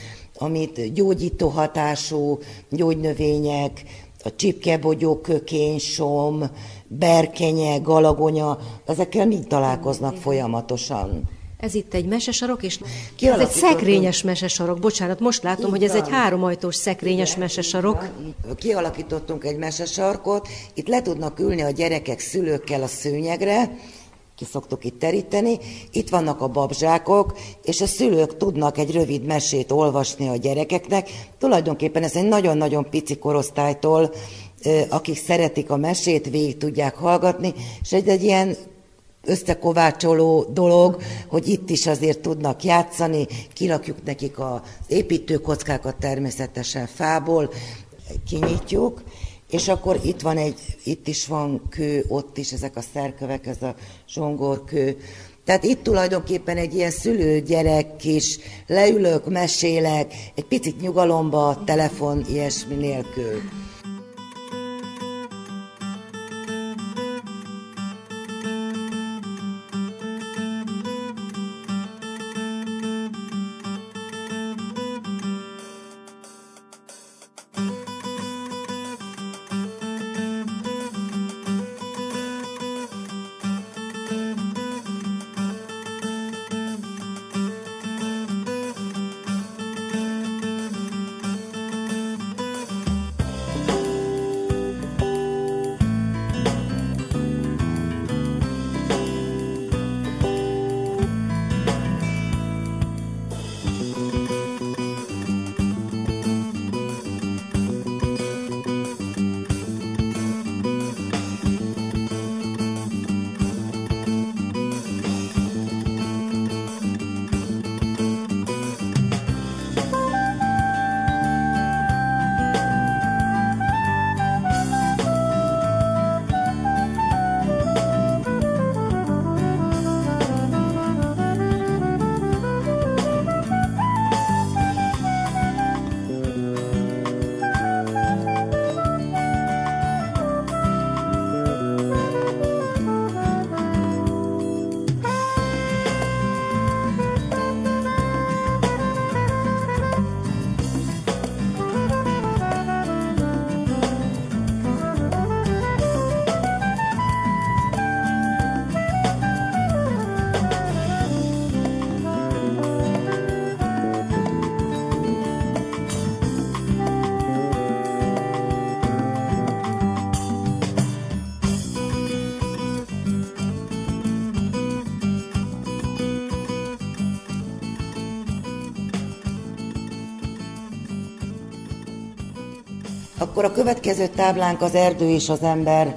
amit gyógyító hatású gyógynövények, a csipkebogyó, kökénysom, berkenye, galagonya, ezekkel mind találkoznak folyamatosan. Ez itt egy mesesarok, és ez egy szekrényes mesesarok. Bocsánat, most látom, hogy ez egy 3 ajtós szekrényes mesesarok. Kialakítottunk egy mesesarkot, itt le tudnak ülni a gyerekek szülőkkel a szőnyegre, ki szoktuk itt teríteni, itt vannak a babzsákok, és a szülők tudnak egy rövid mesét olvasni a gyerekeknek. Tulajdonképpen ez egy nagyon-nagyon pici korosztálytól, akik szeretik a mesét, végig tudják hallgatni, és egy ilyen összekovácsoló dolog, hogy itt is azért tudnak játszani, kirakjuk nekik az építőkockákat természetesen fából, kinyitjuk, és akkor itt is van kő, ott is ezek a szerkövek, ez a zsongorkő. Tehát itt tulajdonképpen egy ilyen szülő-gyerek is, leülök, mesélek, egy picit nyugalomba, telefon, ilyesmi nélkül. Akkor a következő táblánk az Erdő és az ember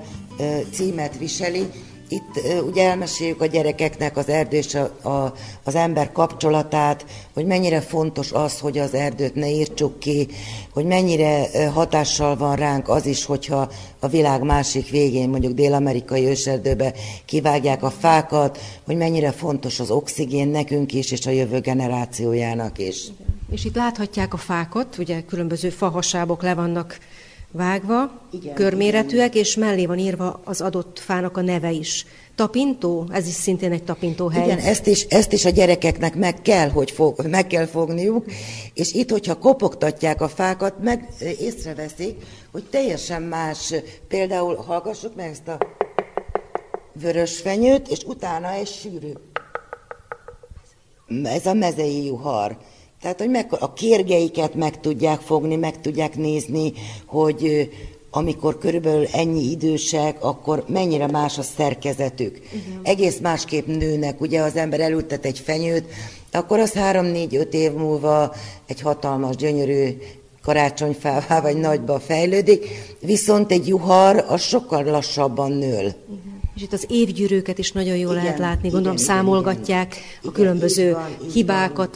címet viseli. Itt ugye elmeséljük a gyerekeknek az erdő és az ember kapcsolatát, hogy mennyire fontos az, hogy az erdőt ne írtsuk ki, hogy mennyire hatással van ránk az is, hogyha a világ másik végén, mondjuk dél-amerikai őserdőbe kivágják a fákat, hogy mennyire fontos az oxigén nekünk is, és a jövő generációjának is. És itt láthatják a fákat, ugye különböző fahasábok le vannak vágva, igen, körméretűek, igen. És mellé van írva az adott fának a neve is. Tapintó? Ez is szintén egy tapintóhely. Igen, ezt is a gyerekeknek meg kell fogniuk, és itt, hogyha kopogtatják a fákat, meg észreveszik, hogy teljesen más, például hallgassuk meg ezt a vörösfenyőt, és utána egy sűrű. Ez a mezei juhar. Tehát, hogy a kérgeiket meg tudják fogni, meg tudják nézni, hogy amikor körülbelül ennyi idősek, akkor mennyire más a szerkezetük. Egész másképp nőnek, ugye az ember elültet egy fenyőt, akkor az 3-4-5 év múlva egy hatalmas, gyönyörű karácsonyfává vagy nagyba fejlődik, viszont egy juhar az sokkal lassabban nől. És itt az évgyűrűket is nagyon jól lehet látni, gondolom számolgatják a különböző hibákat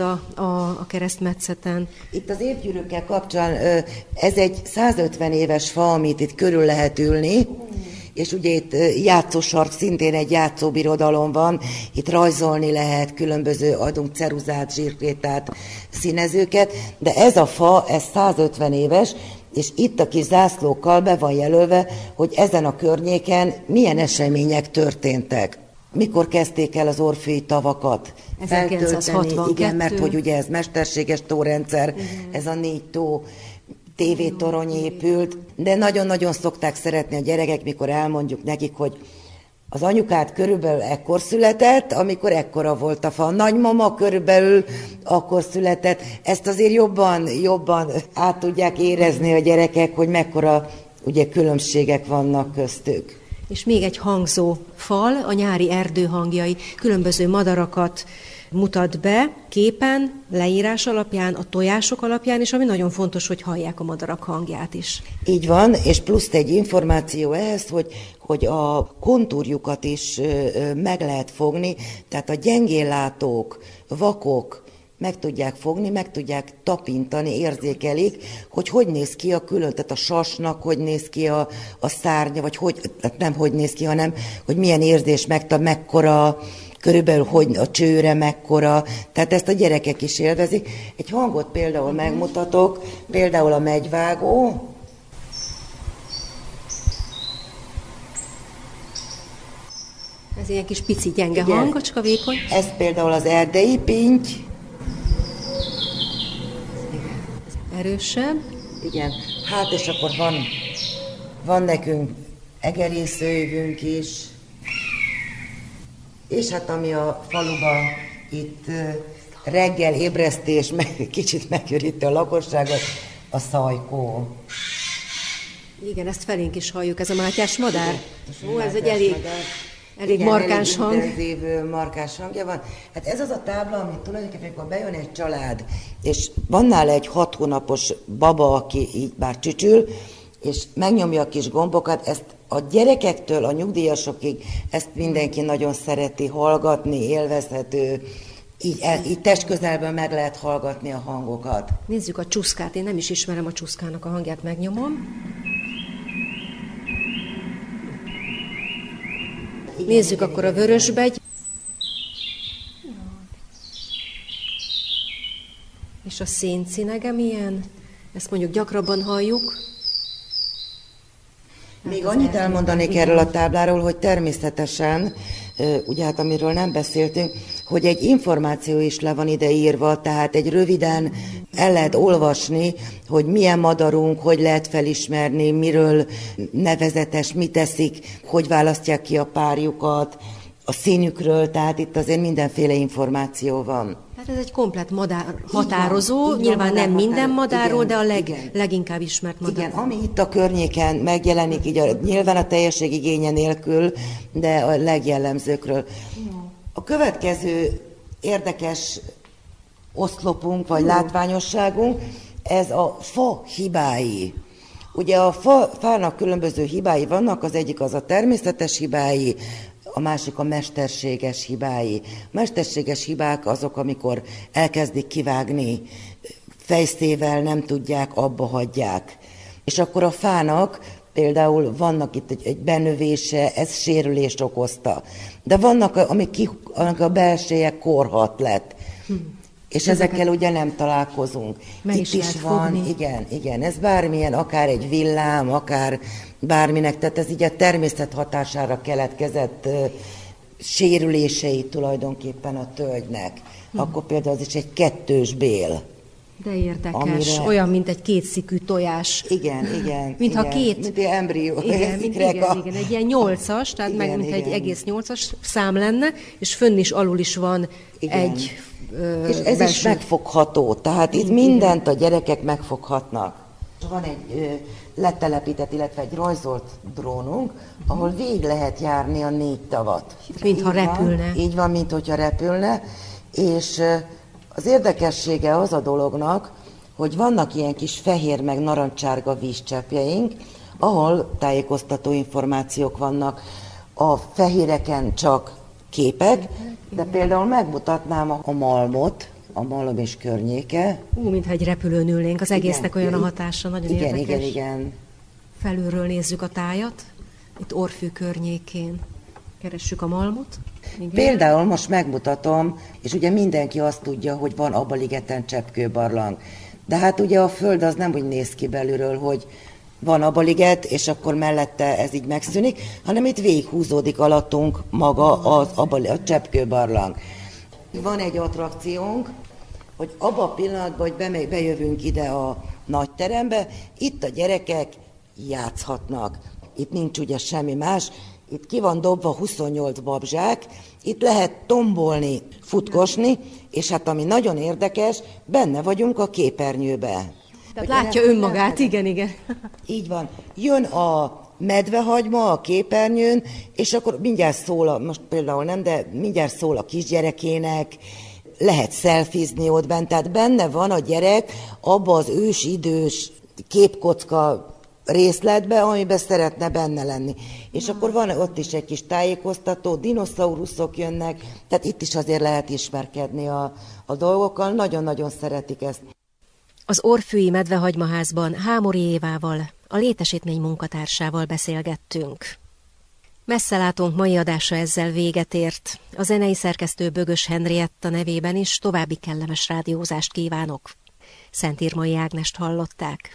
a keresztmetszeten. Itt az évgyűrűkkel kapcsolatban ez egy 150 éves fa, amit itt körül lehet ülni, és ugye itt játszósark, szintén egy játszóbirodalom van, itt rajzolni lehet, különböző adunk ceruzát, zsírkrétát, színezőket, de ez a fa, ez 150 éves, és itt a kis zászlókkal be van jelölve, hogy ezen a környéken milyen események történtek. Mikor kezdték el az orfői tavakat 1962. Igen, mert hogy ugye ez mesterséges tórendszer, ez a 4 tó, tévétorony épült, de nagyon-nagyon szokták szeretni a gyerekek, mikor elmondjuk nekik, hogy az anyukád körülbelül ekkor született, amikor ekkora volt a fa. A nagymama körülbelül akkor született. Ezt azért jobban át tudják érezni a gyerekek, hogy mekkora ugye, különbségek vannak köztük. És még egy hangzó fal, a nyári erdő hangjai, különböző madarakat mutat be képen, leírás alapján, a tojások alapján, és ami nagyon fontos, hogy hallják a madarak hangját is. Így van, és plusz egy információ ehhez, hogy a kontúrjukat is meg lehet fogni, tehát a gyengéllátók, vakok meg tudják fogni, meg tudják tapintani, érzékelik, hogy néz ki a külön, tehát a sasnak, hogy néz ki a szárnya, vagy nem hogy néz ki, hanem hogy milyen érzés mekkora, körülbelül hogy a csőre mekkora, tehát ezt a gyerekek is élvezik. Egy hangot például megmutatok, például a megyvágó. Ez ilyen kis pici gyenge hang, csak a vékony. Ez például az erdei pinty. Erősebb. Igen, hát és akkor van nekünk egerészőjövünk is. És hát ami a faluban itt reggel ébresztés, kicsit megjöríti a lakosságot, a szajkó. Igen, ezt felénk is halljuk, ez a mátyás madár. Ó, ez egy elég markáns hang. Intenzív, markáns hangja van. Hát ez az a tábla, amit tulajdonképpen, amikor bejön egy család, és van nála egy 6 hónapos baba, aki így bár csücsül, és megnyomja a kis gombokat, ezt a gyerekektől a nyugdíjasokig ezt mindenki nagyon szereti hallgatni, élvezhető, így testközelből meg lehet hallgatni a hangokat. Nézzük a csuszkát, én nem is ismerem a csuszkának a hangját, megnyomom. Nézzük akkor a vörösbegy. És a széncinege milyen? Ezt mondjuk gyakrabban halljuk. Még annyit elmondanék erről a tábláról, hogy természetesen, ugye hát amiről nem beszéltünk, hogy egy információ is le van ide írva, tehát egy röviden el lehet olvasni, hogy milyen madarunk, hogy lehet felismerni, miről nevezetes, mit teszik, hogy választják ki a párjukat, a színükről, tehát itt azért mindenféle információ van. Hát ez egy komplett madár határozó, nyilván nem minden madárról, de a leginkább ismert madár. Igen, ami itt a környéken megjelenik, így nyilván a teljesség igénye nélkül, de a legjellemzőkről. A következő érdekes oszlopunk, vagy látványosságunk, ez a fa hibái. Ugye a fának különböző hibái vannak, az egyik az a természetes hibái, a másik a mesterséges hibái. A mesterséges hibák azok, amikor elkezdik kivágni fejszével, nem tudják, abba hagyják. És akkor a fának például vannak itt egy benövése, ez sérülést okozta. De vannak, amik a belseje korhat lett. és ezekkel ugye nem találkozunk. Itt is van, fogni. Igen, ez bármilyen, akár egy villám, akár bárminek, tehát ez így a természet hatására keletkezett sérülései tulajdonképpen a tölgynek. Akkor például az is egy kettős bél. De érdekes, olyan, mint egy kétszikű tojás. Igen. Mintha két... Mint egy embrió. Igen, egy ilyen 8-as, tehát meg mint egy egész 8-as szám lenne, és fönn is, alul is van egy és ez belső. Is megfogható, tehát itt mindent a gyerekek megfoghatnak. Van egy letelepített, illetve egy rajzolt drónunk, ahol végig lehet járni a 4 tavat. Mintha repülne. Így van, mintha repülne, és az érdekessége az a dolognak, hogy vannak ilyen kis fehér meg narancsárga vízcseppjeink, ahol tájékoztató információk vannak. A fehéreken csak képek, de például megmutatnám a Malmot, a Malom és környéke. Mintha egy repülőn ülnénk, az egésznek olyan a hatása, nagyon érdekes. Igen. Felülről nézzük a tájat, itt Orfű környékén keressük a Malmot. Igen. Például most megmutatom, és ugye mindenki azt tudja, hogy van Aba-ligeten cseppkőbarlang. De hát ugye a Föld az nem úgy néz ki belülről, hogy van Aba-liget, és akkor mellette ez így megszűnik, hanem itt végighúzódik alattunk maga a cseppkőbarlang. Van egy attrakciónk, hogy abban a pillanatban, hogy bejövünk ide a nagy terembe, itt a gyerekek játszhatnak. Itt nincs ugye semmi más, itt ki van dobva 28 babzsák, itt lehet tombolni, futkosni, és hát ami nagyon érdekes, benne vagyunk a képernyőbe. Tehát látja önmagát, igen. Így van. Jön a medvehagyma a képernyőn, és akkor mindjárt szól, most például nem, de mindjárt szól a kisgyerekének, lehet szelfizni ott bent, tehát benne van a gyerek abba az ősidős képkocka részletbe, amiben szeretne benne lenni. És akkor van ott is egy kis tájékoztató, dinoszauruszok jönnek, tehát itt is azért lehet ismerkedni a dolgokkal, nagyon-nagyon szeretik ezt. Az Orfűi Medvehagymaházban Hámori Évával, a létesítmény munkatársával beszélgettünk. Messzelátónk mai adása ezzel véget ért. A zenei szerkesztő Bögös Henrietta nevében is további kellemes rádiózást kívánok. Szentírmai Ágnest hallották.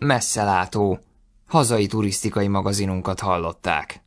messzelátó, hazai turisztikai magazinunkat hallották.